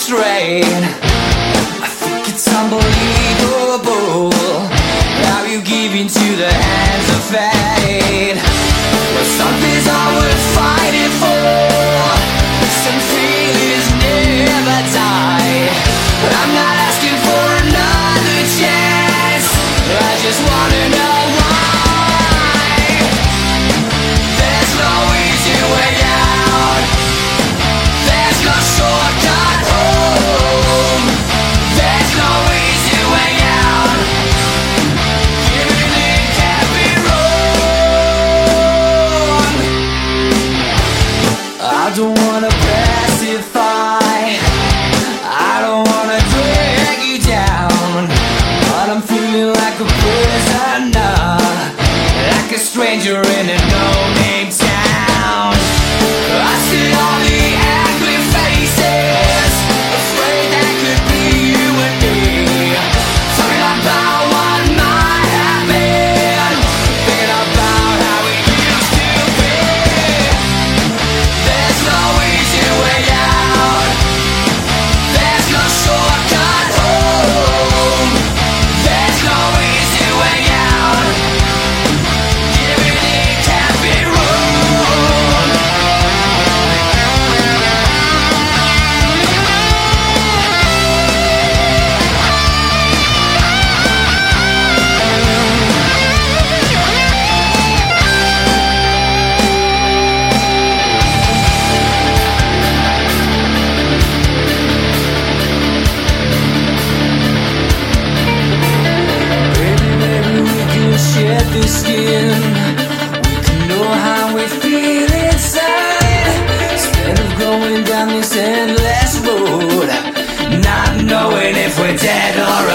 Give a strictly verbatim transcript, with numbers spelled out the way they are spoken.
straight. I think it's unbelievable how you give into the hands of fate. Well, something's all worth fighting for. Some feelings never die. But I'm not asking for another chance. I just wanna know why. There's no easy way out. There's no shortcut home. There's no easy way out. Giving in can't be wrong. I don't wanna pacify. I don't wanna drag you down. But I'm feeling like a prisoner, like a stranger in a no-name town. I see all the angry faces, afraid that could be you and me. Talking about what might have been, thinking about how it used to be. There's no easy way out. There's no shortcut home. There's no easy way out. Giving in can't be wrong. Baby, maybe we can shed this skin. We can know how we feel inside. Instead of going down this endless road, not knowing if we're dead or